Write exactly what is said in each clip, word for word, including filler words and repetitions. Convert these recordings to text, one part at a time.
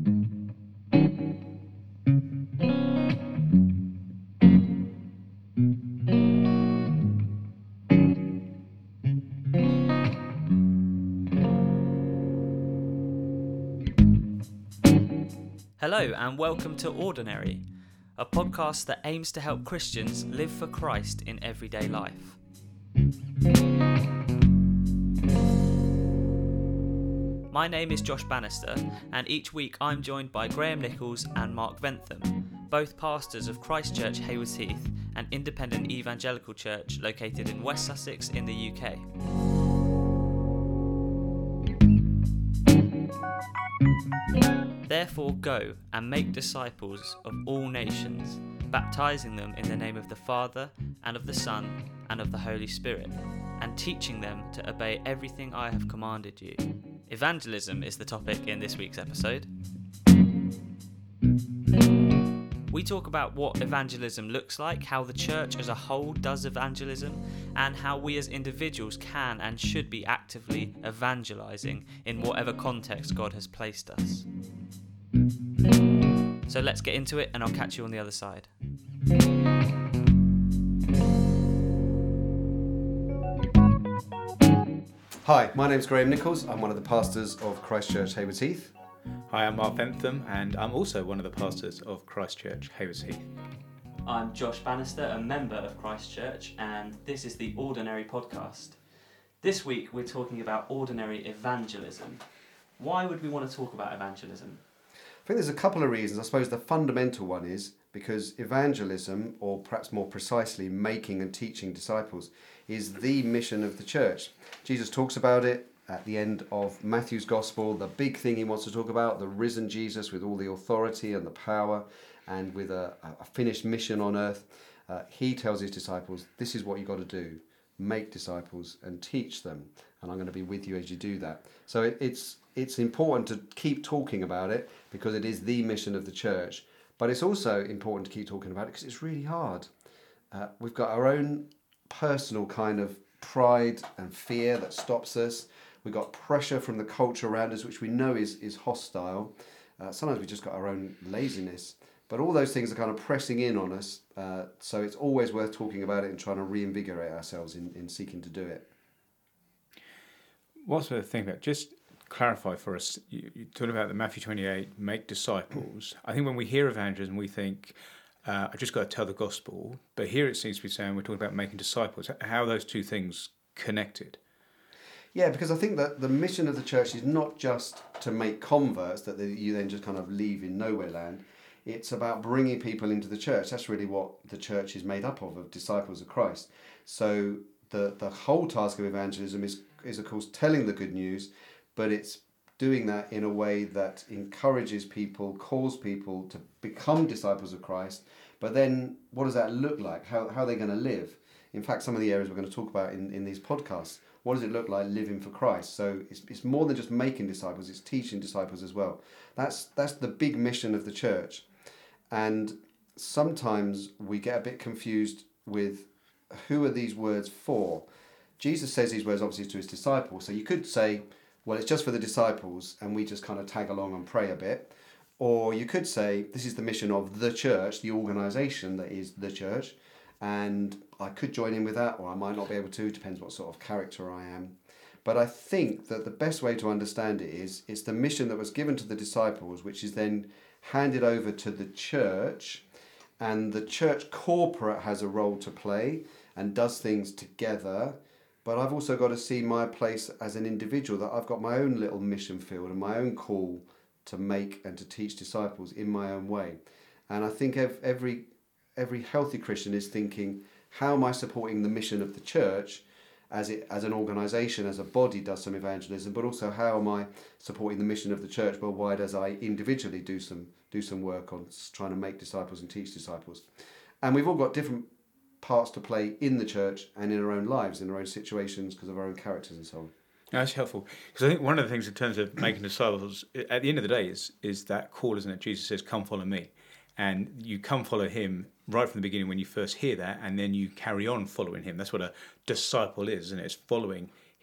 Hello and welcome to Ordinary, a podcast that aims to help Christians live for Christ in everyday life. My name is Josh Bannister, and each week I'm joined by Graham Nichols and Mark Ventham, both pastors of Christ Church Haywards Heath, an independent evangelical church located in West Sussex in the U K. Therefore go and make disciples of all nations, baptizing them in the name of the Father, and of the Son, and of the Holy Spirit, and teaching them to obey everything I have commanded you. Evangelism is the topic in this week's episode. We talk about what evangelism looks like, how the church as a whole does evangelism, and how we as individuals can and should be actively evangelizing in whatever context God has placed us. So let's get into it, and I'll catch you on the other side. Hi, my name's Graham Nichols. I'm one of the pastors of Christ Church Haywards Heath. Hi, I'm Mark Ventham, and I'm also one of the pastors of Christ Church Haywards Heath. I'm Josh Bannister, a member of Christ Church, and this is the Ordinary podcast. This week we're talking about ordinary evangelism. Why would we want to talk about evangelism? I think there's a couple of reasons. I suppose the fundamental one is because evangelism, or perhaps more precisely, making and teaching disciples, is the mission of the church. Jesus talks about it at the end of Matthew's Gospel, the big thing he wants to talk about, the risen Jesus with all the authority and the power and with a, a finished mission on earth. Uh, he tells his disciples, this is what you've got to do. Make disciples and teach them. And I'm going to be with you as you do that. So it, it's it's important to keep talking about it because it is the mission of the church. But it's also important to keep talking about it because it's really hard. Uh, we've got our own personal kind of pride and fear that stops us. We've got pressure from the culture around us, which we know is, is hostile. Uh, sometimes we've just got our own laziness. But all those things are kind of pressing in on us. Uh, so it's always worth talking about it and trying to reinvigorate ourselves in, in seeking to do it. What's the thing that just clarify for us, you, you're talking about the Matthew twenty-eight, make disciples. I think when we hear evangelism, we think, uh, I just got to tell the gospel. But here it seems to be saying we're talking about making disciples. How are those two things connected? Yeah, because I think that the mission of the church is not just to make converts that you then just kind of leave in nowhere land. It's about bringing people into the church. That's really what the church is made up of, of disciples of Christ. So the, the whole task of evangelism is, is, of course, telling the good news, but it's doing that in a way that encourages people, calls people to become disciples of Christ. But then what does that look like? How, how are they going to live? In fact, some of the areas we're going to talk about in, in these podcasts, what does it look like living for Christ? So it's it's more than just making disciples, it's teaching disciples as well. That's that's the big mission of the church. And sometimes we get a bit confused with who are these words for? Jesus says these words obviously to his disciples. So you could say, well, it's just for the disciples and we just kind of tag along and pray a bit. Or you could say, this is the mission of the church, the organisation that is the church. And I could join in with that, or I might not be able to, depends what sort of character I am. But I think that the best way to understand it is, it's the mission that was given to the disciples, which is then handed over to the church, and the church corporate has a role to play and does things together. But I've also got to see my place as an individual, that I've got my own little mission field and my own call to make and to teach disciples in my own way. And I think every every healthy Christian is thinking, how am I supporting the mission of the church as it as an organisation, as a body does some evangelism, but also how am I supporting the mission of the church worldwide as I individually do some do some work on trying to make disciples and teach disciples. And we've all got different parts to play in the church and in our own lives, in our own situations, because of our own characters and so on. No, that's helpful, because I think one of the things in terms of making disciples, at the end of the day, is is that call, isn't it? Jesus says, come follow me. And you come follow him right from the beginning when you first hear that, and then you carry on following him. That's what a disciple is, and it's following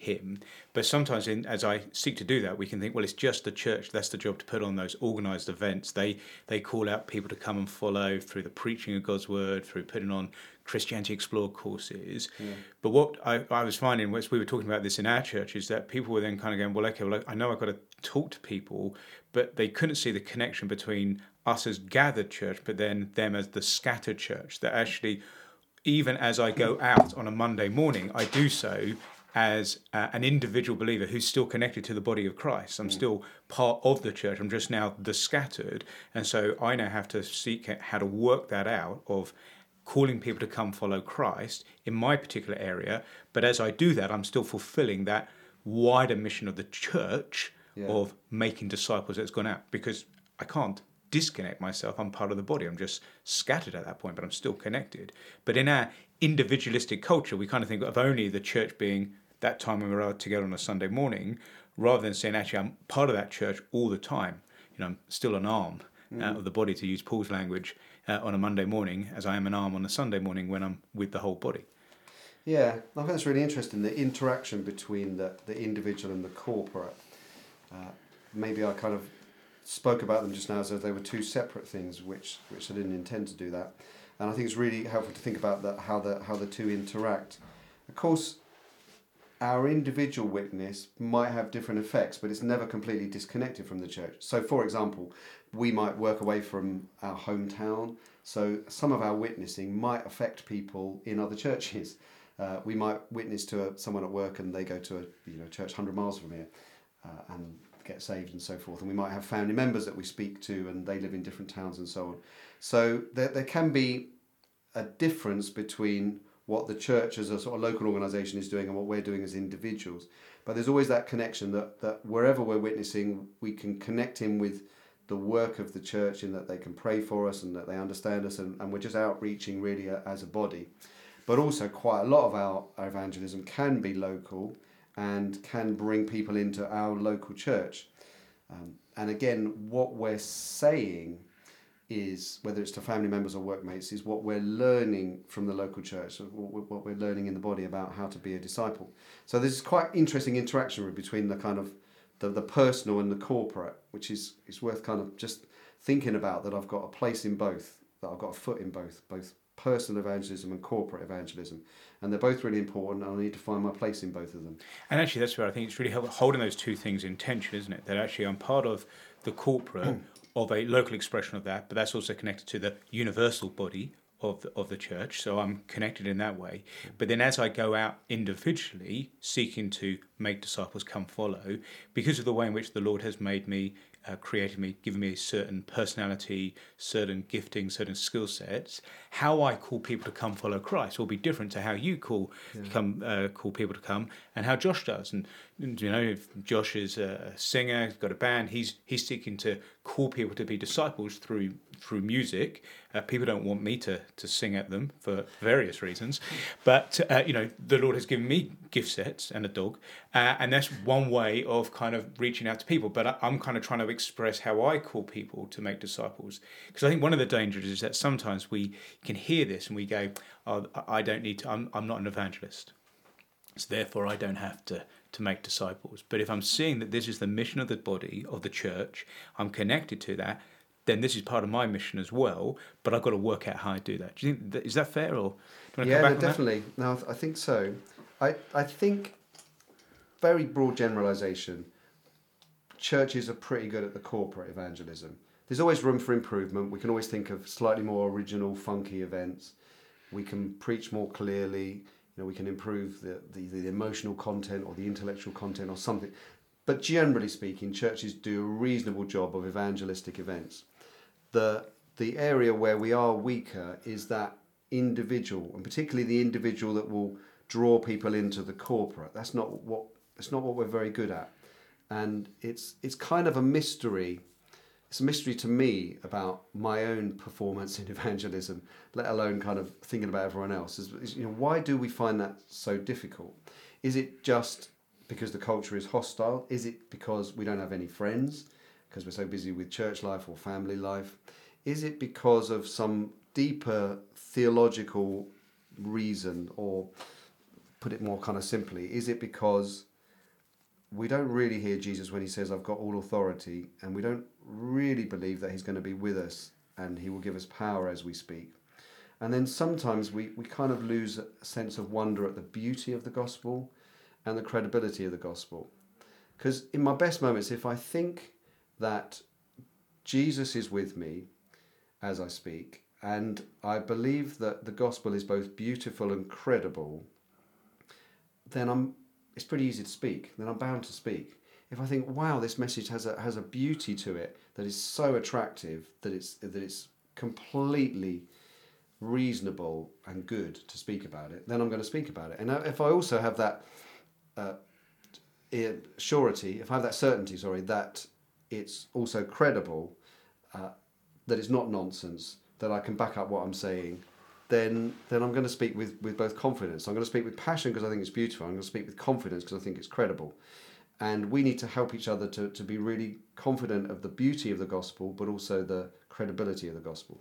him. But sometimes in, as I seek to do that, we can think, well, it's just the church. That's the job to put on those organised events. They they call out people to come and follow through the preaching of God's word, through putting on Christianity Explored courses. Yeah. But what I, I was finding, as we were talking about this in our church, is that people were then kind of going, well, okay, well, I know I've got to talk to people, but they couldn't see the connection between us as gathered church, but then them as the scattered church, that actually, even as I go out on a Monday morning, I do so as uh, an individual believer who's still connected to the body of Christ. I'm mm. still part of the church. I'm just now the scattered. And so I now have to seek how to work that out of calling people to come follow Christ in my particular area. But as I do that, I'm still fulfilling that wider mission of the church yeah. of making disciples that's gone out, because I can't disconnect myself. I'm part of the body. I'm just scattered at that point, but I'm still connected. But in our individualistic culture, we kind of think of only the church being that time when we're out together on a Sunday morning, rather than saying, actually, I'm part of that church all the time. You know, I'm still an arm mm. uh, of the body, to use Paul's language, uh, on a Monday morning, as I am an arm on a Sunday morning when I'm with the whole body. Yeah, I think that's really interesting, the interaction between the, the individual and the corporate. Uh, maybe I kind of spoke about them just now as though they were two separate things, which which I didn't intend to do that. And I think it's really helpful to think about that, how the how the two interact. Of course, our individual witness might have different effects, but it's never completely disconnected from the church. So, for example, we might work away from our hometown, so some of our witnessing might affect people in other churches. Uh, we might witness to a, someone at work and they go to a you know church one hundred miles from here uh, and get saved and so forth. And we might have family members that we speak to and they live in different towns and so on. So there, there can be a difference between what the church as a sort of local organisation is doing and what we're doing as individuals. But there's always that connection that, that wherever we're witnessing, we can connect in with the work of the church, in that they can pray for us and that they understand us, and, and we're just outreaching really as a body. But also quite a lot of our, our evangelism can be local and can bring people into our local church. Um, and again, what we're saying is, whether it's to family members or workmates, is what we're learning from the local church, what we're learning in the body about how to be a disciple. So there's quite interesting interaction between the kind of the, the personal and the corporate, which is, is worth kind of just thinking about, that I've got a place in both, that I've got a foot in both, both personal evangelism and corporate evangelism. And they're both really important, and I need to find my place in both of them. And actually, that's where I think it's really holding those two things in tension, isn't it? That actually I'm part of the corporate of a local expression of that, but that's also connected to the universal body of the, of the church, so I'm connected in that way. But then as I go out individually, seeking to make disciples come follow, because of the way in which the Lord has made me, uh, created me, given me a certain personality, certain gifting, certain skill sets, how I call people to come follow Christ will be different to how you call yeah. come uh, call people to come, and how Josh does. And you know, if Josh is a singer, he's got a band, he's he's seeking to call people to be disciples through through music. Uh, people don't want me to to sing at them for various reasons, but uh, you know, the Lord has given me gift sets and a dog, uh, and that's one way of kind of reaching out to people. But I, I'm kind of trying to express how I call people to make disciples, because I think one of the dangers is that sometimes we can hear this and we go, oh, I don't need to, I'm, I'm not an evangelist, so therefore I don't have to to make disciples. But if I'm seeing that this is the mission of the body of the church, I'm connected to that, then this is part of my mission as well, but I've got to work out how I do that. Do you think that, is that fair, or do you want to yeah, come back no, on definitely. That? No, I think so. I, I think, very broad generalisation, churches are pretty good at the corporate evangelism. There's always room for improvement. We can always think of slightly more original, funky events. We can preach more clearly. You know, we can improve the, the, the emotional content or the intellectual content or something. But generally speaking, churches do a reasonable job of evangelistic events. The the area where we are weaker is that individual, and particularly the individual that will draw people into the corporate. That's not what that's not what we're very good at. And it's it's kind of a mystery. It's a mystery to me about my own performance in evangelism, let alone kind of thinking about everyone else. Is, is, you know, why do we find that so difficult? Is it just because the culture is hostile? Is it because we don't have any friends, because we're so busy with church life or family life? Is it because of some deeper theological reason, or put it more kind of simply, is it because we don't really hear Jesus when he says, I've got all authority, and we don't really believe that he's going to be with us and he will give us power as we speak. And then sometimes we, we kind of lose a sense of wonder at the beauty of the gospel and the credibility of the gospel. Because in my best moments, if I think that Jesus is with me as I speak, and I believe that the gospel is both beautiful and credible, then I'm it's pretty easy to speak. Then I'm bound to speak. If I think, wow, this message has a has a beauty to it that is so attractive that it's that it's completely reasonable and good to speak about it, then I'm going to speak about it. And if I also have that uh, surety, if I have that certainty, sorry, that it's also credible, uh, that it's not nonsense, that I can back up what I'm saying, then then I'm going to speak with, with both confidence. I'm going to speak with passion because I think it's beautiful. I'm going to speak with confidence because I think it's credible. And we need to help each other to, to be really confident of the beauty of the gospel, but also the credibility of the gospel.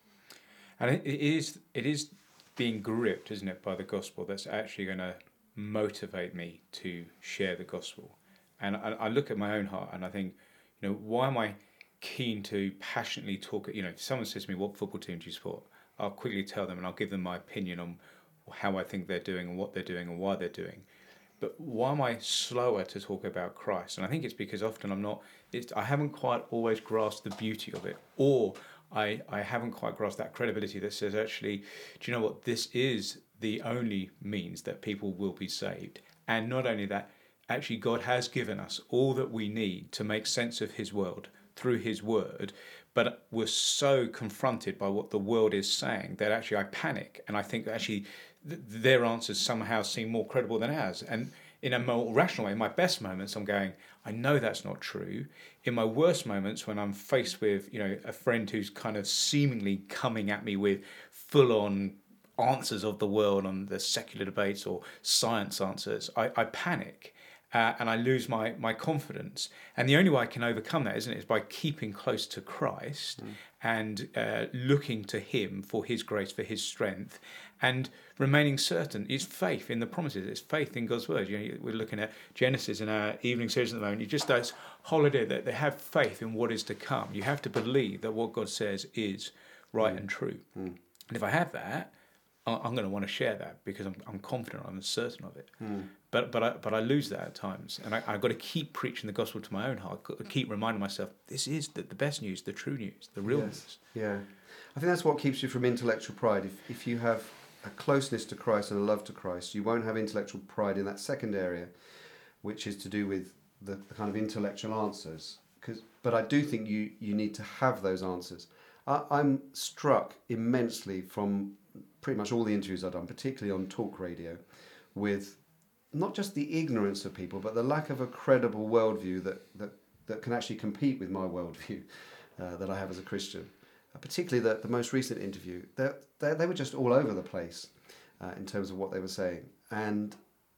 And it is it is being gripped, isn't it, by the gospel that's actually going to motivate me to share the gospel. And I, I look at my own heart and I think, you know, why am I keen to passionately talk? You know, if someone says to me, what football team do you support? I'll quickly tell them and I'll give them my opinion on how I think they're doing and what they're doing and why they're doing. But why am I slower to talk about Christ? And I think it's because often I'm not, it's, I haven't quite always grasped the beauty of it, or I, I haven't quite grasped that credibility that says, actually, do you know what, this is the only means that people will be saved. And not only that, actually God has given us all that we need to make sense of his world through his word, but we're so confronted by what the world is saying that actually I panic, and I think that actually th- their answers somehow seem more credible than ours. And in a more rational way, in my best moments, I'm going, I know that's not true. In my worst moments, when I'm faced with, you know, a friend who's kind of seemingly coming at me with full-on answers of the world on the secular debates or science answers, I, I panic. Uh, and I lose my, my confidence. And the only way I can overcome that, isn't it, is by keeping close to Christ mm. and uh, looking to him for his grace, for his strength, and remaining certain. It's faith in the promises. It's faith in God's word. You know, we're looking at Genesis in our evening series at the moment. You just this whole idea that they have faith in what is to come. You have to believe that what God says is right mm. and true. Mm. And if I have that, I'm going to want to share that because I'm, I'm confident, I'm certain of it. Mm. But but I but I lose that at times, and I, I've got to keep preaching the gospel to my own heart. I've got to keep reminding myself this is the, the best news, the true news, the real yes. news. Yeah, I think that's what keeps you from intellectual pride. If if you have a closeness to Christ and a love to Christ, you won't have intellectual pride in that second area, which is to do with the, the kind of intellectual answers. Because but I do think you you need to have those answers. I, I'm struck immensely from pretty much all the interviews I've done, particularly on talk radio, with not just the ignorance of people, but the lack of a credible worldview that, that, that can actually compete with my worldview uh, that I have as a Christian. Uh, particularly the, the most recent interview, they they were just all over the place uh, in terms of what they were saying. And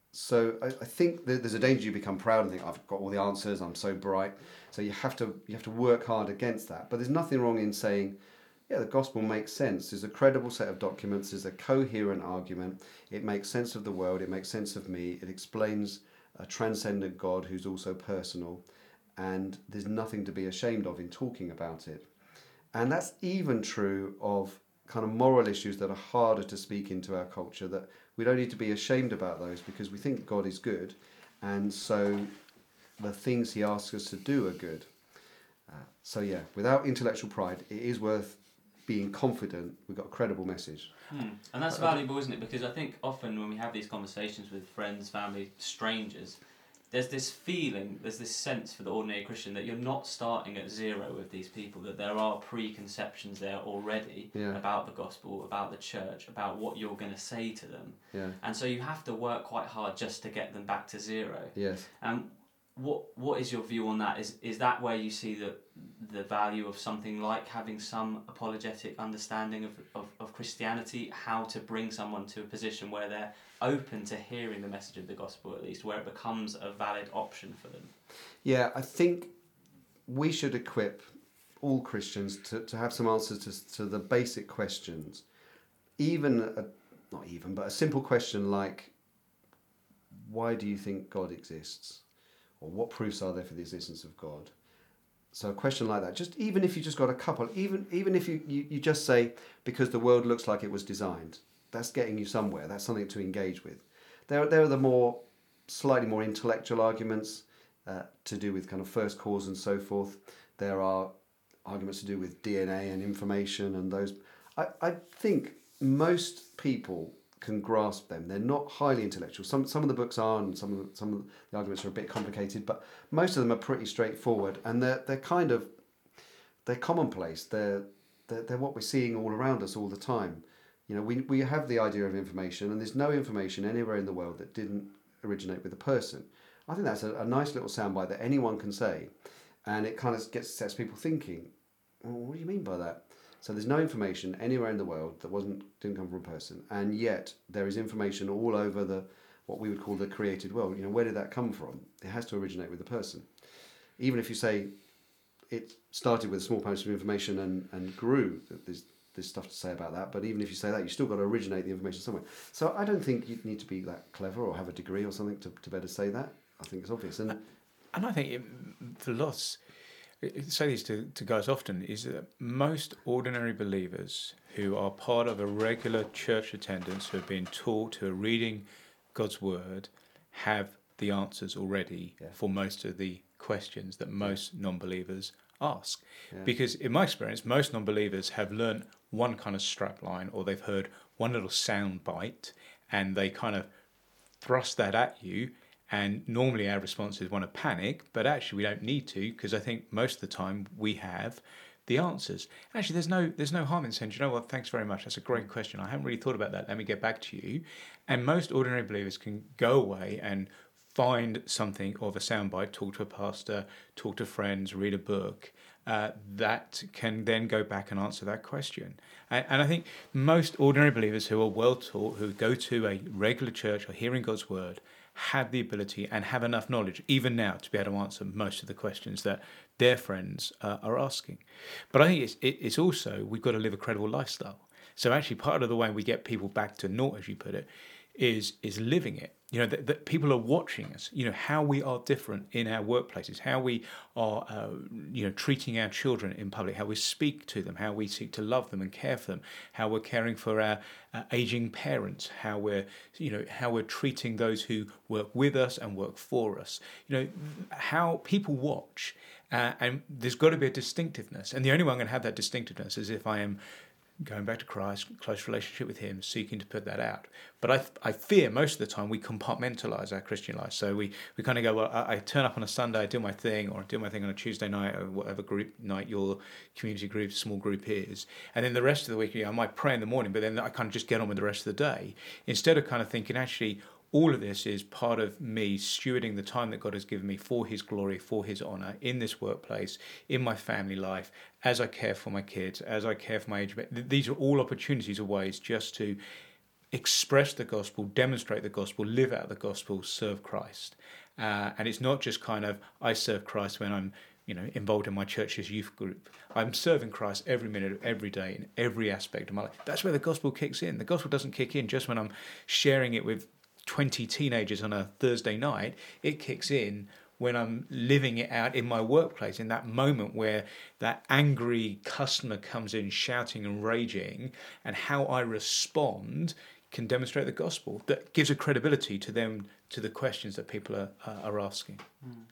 so I, I think that there's a danger you become proud and think, I've got all the answers, I'm so bright. So you have to you have to work hard against that. But there's nothing wrong in saying, yeah, the gospel makes sense. There's a credible set of documents. There's a coherent argument. It makes sense of the world. It makes sense of me. It explains a transcendent God who's also personal. And there's nothing to be ashamed of in talking about it. And that's even true of kind of moral issues that are harder to speak into our culture, that we don't need to be ashamed about those because we think God is good. And so the things he asks us to do are good. Uh, so yeah, without intellectual pride, it is worth being confident we've got a credible message. Hmm. And that's valuable, isn't it? Because I think often when we have these conversations with friends, family, strangers, there's this feeling, there's this sense for the ordinary Christian that you're not starting at zero with these people, that there are preconceptions there already yeah. about the gospel, about the church, about what you're going to say to them. Yeah. And so you have to work quite hard just to get them back to zero. Yes. And what what is your view on that? Is is that where you see the the value of something like having some apologetic understanding of, of, of Christianity, how to bring someone to a position where they're open to hearing the message of the gospel, at least, where it becomes a valid option for them? Yeah, I think we should equip all Christians to, to have some answers to, to the basic questions. Even, a, not even, but a simple question like, why do you think God exists? Or what proofs are there for the existence of God? So a question like that, just even if you just got a couple, even even if you, you, you just say, because the world looks like it was designed, that's getting you somewhere. That's something to engage with. There, there are the more, slightly more intellectual arguments uh, to do with kind of first cause and so forth. There are arguments to do with D N A and information and those. I, I think most people can grasp them. They're not highly intellectual. Some some of the books are, and some of the, some of the arguments are a bit complicated, but most of them are pretty straightforward, and they're they're kind of they're commonplace. They're they're, they're what we're seeing all around us all the time. You know, we we have the idea of information, and there's no information anywhere in the world that didn't originate with a person. I think that's a, a nice little soundbite that anyone can say, and it kind of gets sets people thinking. Well, what do you mean by that? So there's no information anywhere in the world that wasn't didn't come from a person, and yet there is information all over the what we would call the created world. You know, where did that come from? It has to originate with a person. Even if you say it started with a small amount of information and, and grew, there's there's stuff to say about that. But even if you say that, you still got to originate the information somewhere. So I don't think you need to be that clever or have a degree or something to, to better say that. I think it's obvious. And and I think it, for lots. I say this to, to guys often, is that most ordinary believers who are part of a regular church attendance, who have been taught, who are reading God's word, have the answers already yeah. for most of the questions that most yeah. non-believers ask. Yeah. Because in my experience, most non-believers have learnt one kind of strapline, or they've heard one little sound bite, and they kind of thrust that at you. And normally our response is want to panic, but actually we don't need to, because I think most of the time we have the answers. Actually, there's no there's no harm in saying, you know what, thanks very much, that's a great question. I haven't really thought about that. Let me get back to you. And most ordinary believers can go away and find something of a soundbite, talk to a pastor, talk to friends, read a book, uh, that can then go back and answer that question. And, and I think most ordinary believers who are well taught, who go to a regular church or hearing God's word, have the ability and have enough knowledge, even now, to be able to answer most of the questions that their friends uh, are asking. But I think it's, it, it's also, we've got to live a credible lifestyle. So actually part of the way we get people back to naught, as you put it, is is living it. You know, that, that people are watching us, you know, how we are different in our workplaces, how we are, uh, you know, treating our children in public, how we speak to them, how we seek to love them and care for them, how we're caring for our uh, aging parents, how we're, you know, how we're treating those who work with us and work for us. You know, how people watch, uh, and there's got to be a distinctiveness. And the only way I'm going to have that distinctiveness is if I am going back to Christ, close relationship with him, seeking to put that out. But I I fear most of the time we compartmentalise our Christian life. So we, we kind of go, well, I, I turn up on a Sunday, I do my thing, or I do my thing on a Tuesday night, or whatever group night your community group, small group is. And then the rest of the week, you know, I might pray in the morning, but then I kind of just get on with the rest of the day. Instead of kind of thinking, actually, all of this is part of me stewarding the time that God has given me for his glory, for his honour, in this workplace, in my family life, as I care for my kids, as I care for my age. These are all opportunities or ways just to express the gospel, demonstrate the gospel, live out the gospel, serve Christ. Uh, and it's not just kind of, I serve Christ when I'm, you know, involved in my church's youth group. I'm serving Christ every minute of every day in every aspect of my life. That's where the gospel kicks in. The gospel doesn't kick in just when I'm sharing it with twenty teenagers on a Thursday night. It kicks in when I'm living it out in my workplace, in that moment where that angry customer comes in shouting and raging, and how I respond can demonstrate the gospel. That gives a credibility to them, to the questions that people are, uh, are asking.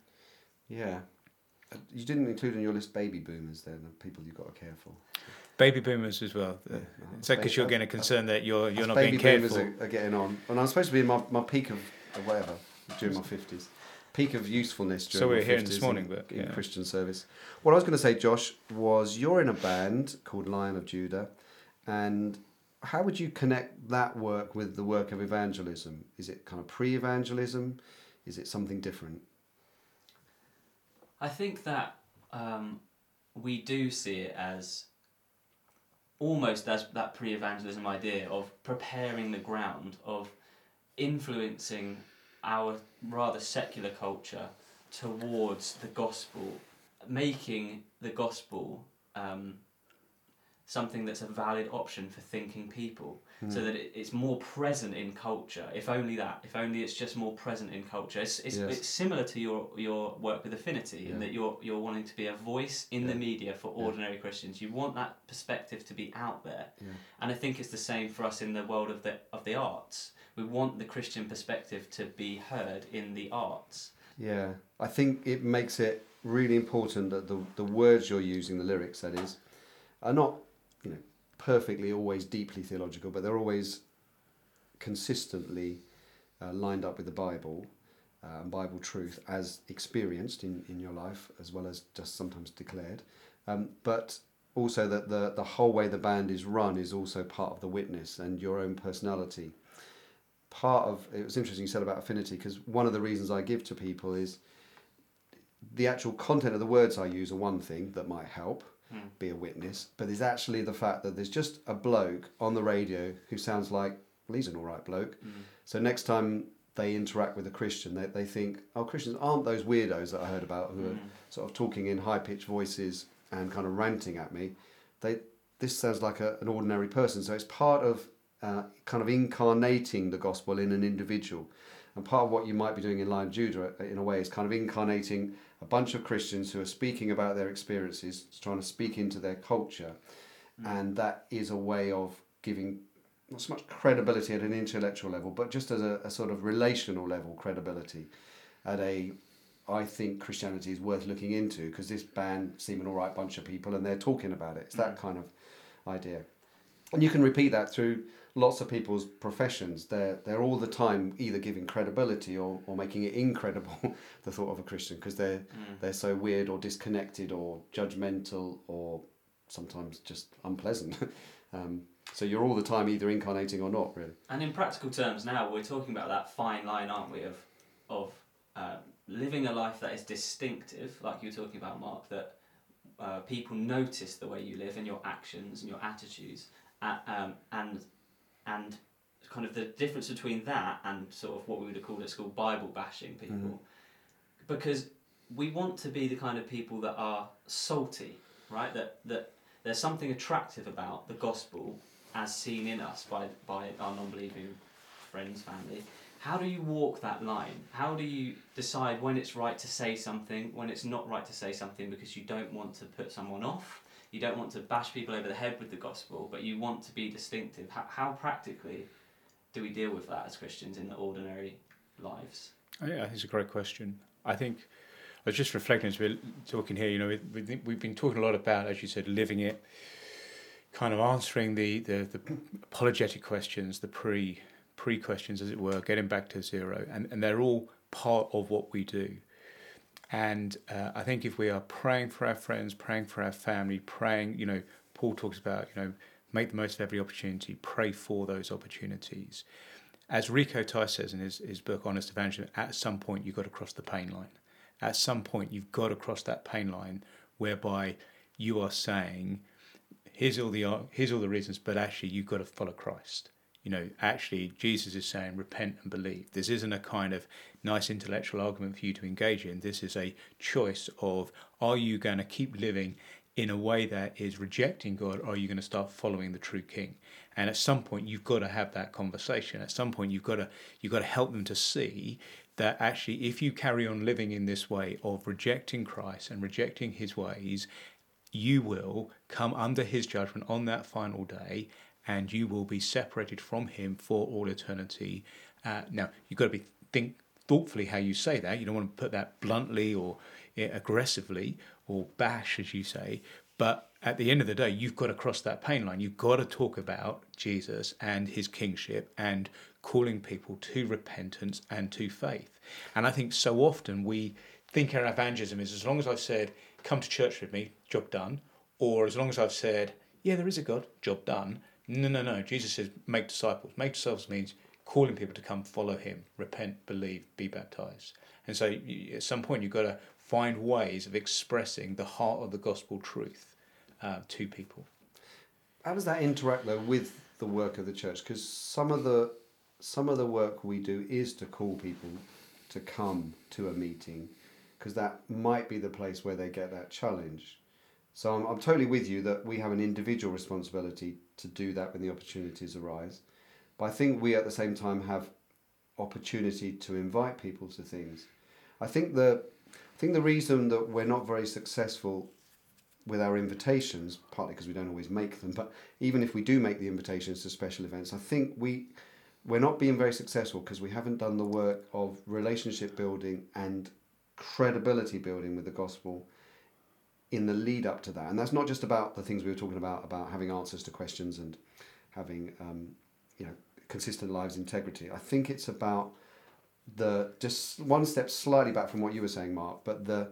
Yeah. You didn't include in your list baby boomers then, the people you've got to care for. Baby boomers as well. Yeah, is that because you're getting a concern that you're you're not being careful? Baby boomers are, are getting on. And I'm supposed to be in my, my peak of, of whatever, during my fifties. Peak of usefulness during so we my were hearing fifties this morning, in, but, yeah. in Christian service. What I was going to say, Josh, was you're in a band called Lion of Judah, and how would you connect that work with the work of evangelism? Is it kind of pre-evangelism? Is it something different? I think that um, we do see it as almost as that pre-evangelism idea of preparing the ground, of influencing our rather secular culture towards the gospel, making the gospel um, something that's a valid option for thinking people, mm. so that it, it's more present in culture. If only that, if only it's just more present in culture. It's it's, yes. it's similar to your, your work with Affinity, yeah. in that you're you're wanting to be a voice in yeah. the media for ordinary yeah. Christians. You want that perspective to be out there, yeah. and I think it's the same for us in the world of the of the arts. We want the Christian perspective to be heard in the arts. Yeah, I think it makes it really important that the the words you're using, the lyrics that is, are not, you know, perfectly always deeply theological, but they're always consistently uh, lined up with the Bible uh, and Bible truth as experienced in, in your life, as well as just sometimes declared. Um, but also that the, the whole way the band is run is also part of the witness and your own personality. Part of, it was interesting you said about Affinity, because one of the reasons I give to people is the actual content of the words I use are one thing that might help, Mm. be a witness, but there's actually the fact that there's just a bloke on the radio who sounds like, well, he's an all right bloke. Mm. So next time they interact with a Christian, they, they think, oh, Christians aren't those weirdos that I heard about who mm. are sort of talking in high-pitched voices and kind of ranting at me. They This sounds like a, an ordinary person. So it's part of uh, kind of incarnating the gospel in an individual. And part of what you might be doing in Lion Judah, in a way, is kind of incarnating a bunch of Christians who are speaking about their experiences, trying to speak into their culture. Mm. And that is a way of giving not so much credibility at an intellectual level, but just as a, a sort of relational level credibility at a, I think Christianity is worth looking into, because this band seem an all right bunch of people and they're talking about it. It's mm. that kind of idea. And you can repeat that through lots of people's professions. They're they're all the time either giving credibility or, or making it incredible, the thought of a Christian, because they're mm. they're so weird or disconnected or judgmental or sometimes just unpleasant. um, so you're all the time either incarnating or not, really. And in practical terms now, we're talking about that fine line, aren't we, of of uh, living a life that is distinctive, like you were talking about, Mark, that uh, people notice the way you live and your actions and your attitudes, uh, um, and and kind of the difference between that and sort of what we would have called at school Bible bashing people. Mm-hmm. Because we want to be the kind of people that are salty, right? That that there's something attractive about the gospel as seen in us by, by our non-believing friends, family. How do you walk that line? How do you decide when it's right to say something, when it's not right to say something, because you don't want to put someone off? You don't want to bash people over the head with the gospel, but you want to be distinctive. How, how practically do we deal with that as Christians in the ordinary lives? Oh, yeah, I think it's a great question. I think I was just reflecting as we're talking here, you know, we, we've been talking a lot about, as you said, living it, kind of answering the, the, the apologetic questions, the pre pre questions, as it were, getting back to zero, and, and they're all part of what we do. And uh, I think if we are praying for our friends, praying for our family, praying, you know, Paul talks about, you know, make the most of every opportunity, pray for those opportunities. As Rico Tice says in his, his book, Honest Evangelism, at some point you've got to cross the pain line. At some point you've got to cross that pain line whereby you are saying, here's all the here's all the reasons, but actually you've got to follow Christ. You know, actually, Jesus is saying, repent and believe. This isn't a kind of nice intellectual argument for you to engage in. This is a choice of, are you going to keep living in a way that is rejecting God, or are you going to start following the true King? And at some point, you've got to have that conversation. At some point, you've got to you've got to help them to see that actually, if you carry on living in this way of rejecting Christ and rejecting his ways, you will come under his judgment on that final day, and you will be separated from him for all eternity. Uh, now, you've got to be think thoughtfully how you say that. You don't want to put that bluntly or uh, aggressively or bash, as you say. But at the end of the day, you've got to cross that pain line. You've got to talk about Jesus and his kingship and calling people to repentance and to faith. And I think so often we think our evangelism is, as long as I've said, come to church with me, job done. Or as long as I've said, yeah, there is a God, job done. No, no, no. Jesus says, make disciples. Make disciples means calling people to come follow him, repent, believe, be baptized. And so you, at some point you've got to find ways of expressing the heart of the gospel truth uh, to people. How does that interact, though, with the work of the church? Because some of the some of the work we do is to call people to come to a meeting, because that might be the place where they get that challenge. So I'm, I'm totally with you that we have an individual responsibility to do that when the opportunities arise. But I think we at the same time have opportunity to invite people to things. I think the I think the reason that we're not very successful with our invitations, partly because we don't always make them, but even if we do make the invitations to special events, I think we we're not being very successful because we haven't done the work of relationship building and credibility building with the gospel in the lead up to that. And that's not just about the things we were talking about, about having answers to questions and having um, you know, consistent lives integrity. I think it's about the, just one step slightly back from what you were saying, Mark, but the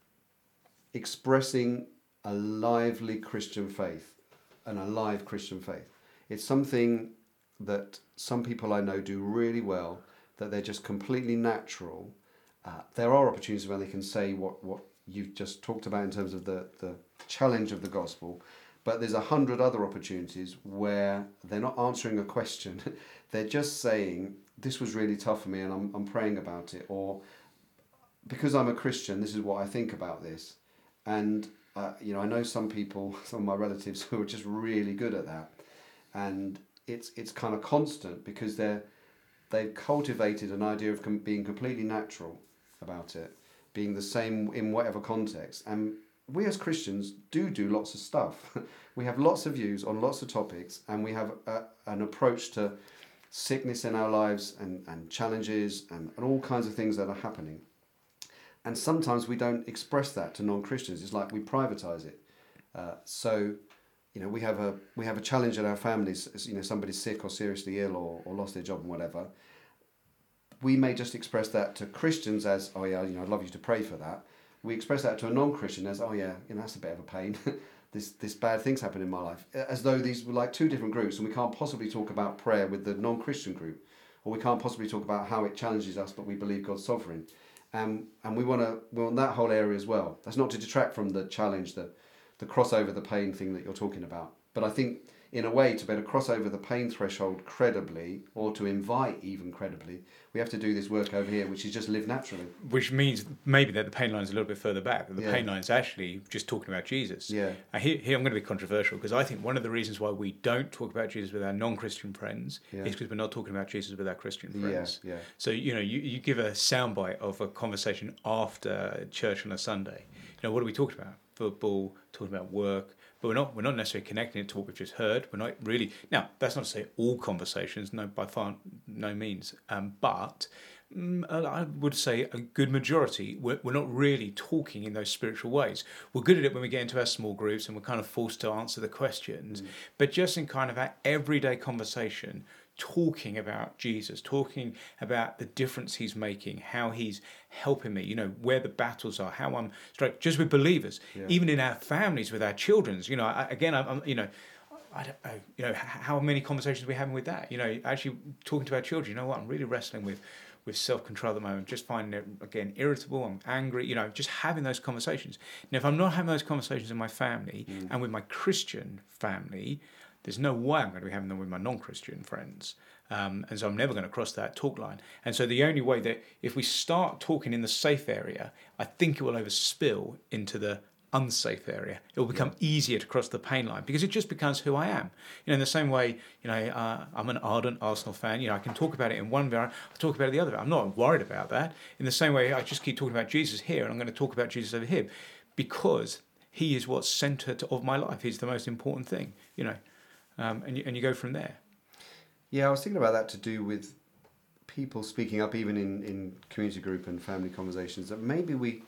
expressing a lively Christian faith, an alive Christian faith. It's something that some people I know do really well, that they're just completely natural. Uh, there are opportunities where they can say what, what you've just talked about in terms of the, the challenge of the gospel, but there's a hundred other opportunities where they're not answering a question. They're just saying, this was really tough for me and I'm, I'm praying about it, or because I'm a Christian, this is what I think about this. And uh, you know, I know some people, some of my relatives who are just really good at that, and it's it's kind of constant because they're they've cultivated an idea of com- being completely natural about it, being the same in whatever context. And we as Christians do do lots of stuff. We have lots of views on lots of topics, and we have a, an approach to sickness in our lives and, and challenges and, and all kinds of things that are happening. And sometimes we don't express that to non-Christians. It's like we privatize it. Uh, so, you know, we have a we have a challenge in our families. You know, somebody's sick or seriously ill or, or lost their job and whatever. We may just express that to Christians as, oh yeah, you know, I'd love you to pray for that. We express that to a non-Christian as, oh yeah, you know, that's a bit of a pain. this this bad things happen in my life. As though these were like two different groups, and we can't possibly talk about prayer with the non-Christian group, or we can't possibly talk about how it challenges us, but we believe God's sovereign. Um, and we want to we want that whole area as well. That's not to detract from the challenge, the the crossover, the pain thing that you're talking about. But I think in a way, to be able to cross over the pain threshold credibly, or to invite even credibly, we have to do this work over here, which is just live naturally. Which means maybe that the pain line is a little bit further back. The Yeah. pain line is actually just talking about Jesus. Yeah. And here, here I'm going to be controversial, because I think one of the reasons why we don't talk about Jesus with our non-Christian friends Yeah. is because we're not talking about Jesus with our Christian friends. Yeah, yeah. So, you know, you, you give a soundbite of a conversation after church on a Sunday. You know, what are we talking about? Football, talking about work. But we're not we're not necessarily connecting it to what we've just heard. We're not really... Now, that's not to say all conversations, no, by far, no means. Um, but mm, I would say a good majority, we're, we're not really talking in those spiritual ways. We're good at it when we get into our small groups and we're kind of forced to answer the questions. Mm. But just in kind of our everyday conversation, talking about Jesus, talking about the difference he's making, how he's helping me, you know, where the battles are, how I'm straight, just with believers, yeah. Even in our families, with our children's, you know, I, again, I'm, I'm, you know, I don't know, you know, how many conversations are we having with that? You know, actually talking to our children, you know what, I'm really wrestling with, with self-control at the moment, just finding it, again, irritable, I'm angry, you know, just having those conversations. Now, if I'm not having those conversations in my family mm. and with my Christian family, there's no way I'm going to be having them with my non-Christian friends. Um, and so I'm never going to cross that talk line. And so the only way that if we start talking in the safe area, I think it will overspill into the unsafe area. It will become yeah. easier to cross the pain line because it just becomes who I am. You know, in the same way, you know, uh, I'm an ardent Arsenal fan. You know, I can talk about it in one variant, I'll talk about it the other. I'm not worried about that. In the same way, I just keep talking about Jesus here and I'm going to talk about Jesus over here because he is what's centre of my life. He's the most important thing, you know. Um, and you, and you go from there. Yeah, I was thinking about that to do with people speaking up, even in, in community group and family conversations, that maybe we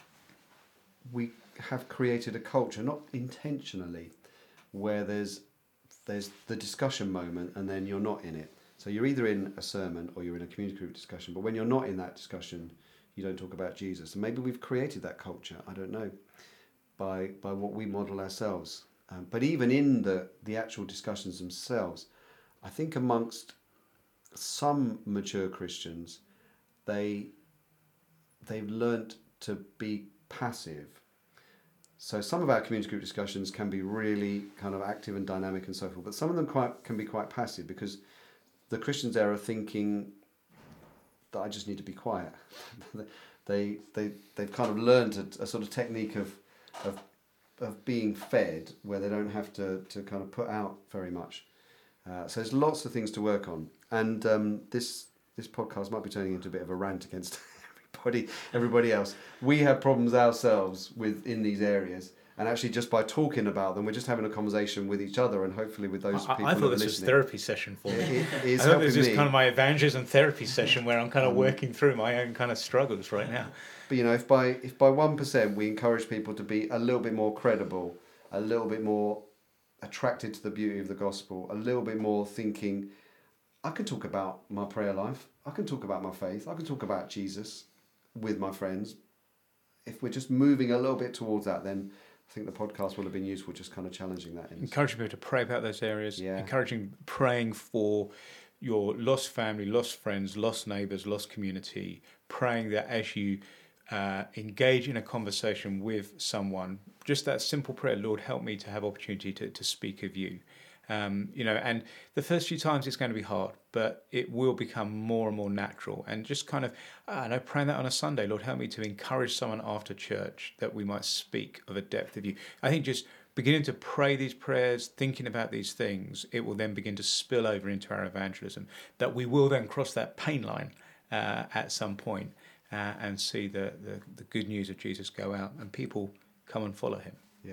we have created a culture, not intentionally, where there's there's the discussion moment and then you're not in it. So you're either in a sermon or you're in a community group discussion, but when you're not in that discussion, you don't talk about Jesus. And maybe we've created that culture, I don't know, by by what we model ourselves. Um, but even in the, the actual discussions themselves, I think amongst some mature Christians, they, they've learnt to be passive. So some of our community group discussions can be really kind of active and dynamic and so forth, but some of them quite can be quite passive because the Christians there are thinking that I just need to be quiet. they, they, they've kind of learned a, a sort of technique of, of of being fed where they don't have to, to kind of put out very much. Uh, so there's lots of things to work on. And um, this this podcast might be turning into a bit of a rant against everybody everybody else. We have problems ourselves with in these areas. And actually, just by talking about them, we're just having a conversation with each other, and hopefully with those I, people I who thought are this listening. was therapy session for me. It, it is I thought helping this is me. kind of my evangelism therapy session where I'm kind of working through my own kind of struggles right now. But you know, if by if by one percent we encourage people to be a little bit more credible, a little bit more attracted to the beauty of the gospel, a little bit more thinking, I can talk about my prayer life, I can talk about my faith, I can talk about Jesus with my friends. If we're just moving a little bit towards that, then I think the podcast will have been useful, just kind of challenging that. Encouraging people to pray about those areas, yeah. encouraging praying for your lost family, lost friends, lost neighbours, lost community, praying that as you uh, engage in a conversation with someone, just that simple prayer, Lord, help me to have opportunity to, to speak of you. Um, you know, and the first few times it's going to be hard, but it will become more and more natural. And just kind of, I don't know, praying that on a Sunday, Lord, help me to encourage someone after church that we might speak of a depth of you. I think just beginning to pray these prayers, thinking about these things, it will then begin to spill over into our evangelism, that we will then cross that pain line uh, at some point, uh, and see the, the, the good news of Jesus go out and people come and follow him. Yeah.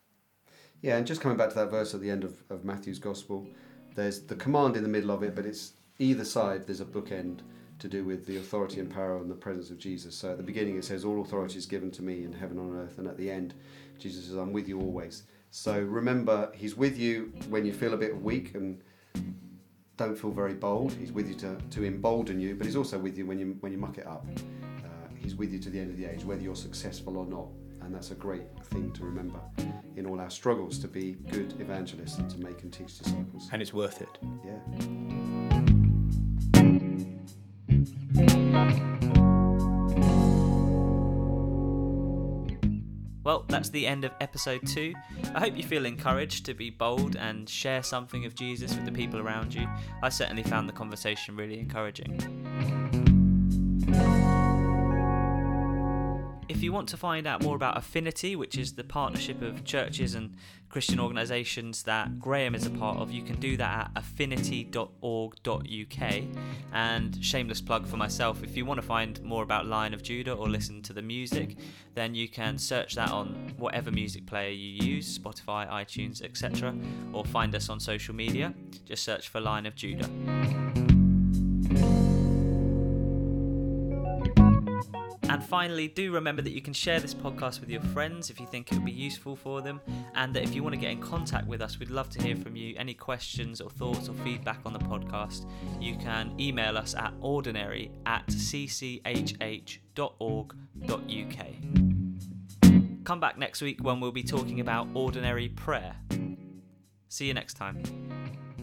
Yeah, and just coming back to that verse at the end of, of Matthew's Gospel, there's the command in the middle of it, but it's either side, there's a bookend to do with the authority and power and the presence of Jesus. So at the beginning it says, all authority is given to me in heaven and on earth, and at the end, Jesus says, I'm with you always. So remember, he's with you when you feel a bit weak and don't feel very bold. He's with you to, to embolden you, but he's also with you when you when you muck it up. Uh, he's with you to the end of the age, whether you're successful or not. And that's a great thing to remember in all our struggles, to be good evangelists and to make and teach disciples. And it's worth it. Yeah. Well, that's the end of episode two. I hope you feel encouraged to be bold and share something of Jesus with the people around you. I certainly found the conversation really encouraging. If you want to find out more about Affinity, which is the partnership of churches and Christian organisations that Graham is a part of, you can do that at affinity dot org dot U K. And shameless plug for myself, if you want to find more about Lion of Judah or listen to the music, then you can search that on whatever music player you use, Spotify, iTunes, et cetera, or find us on social media. Just search for Lion of Judah. And finally, do remember that you can share this podcast with your friends if you think it would be useful for them, and that if you want to get in contact with us, we'd love to hear from you. Any questions or thoughts or feedback on the podcast, you can email us at ordinary at c c h h dot org dot U K. Come back next week when we'll be talking about ordinary prayer. See you next time.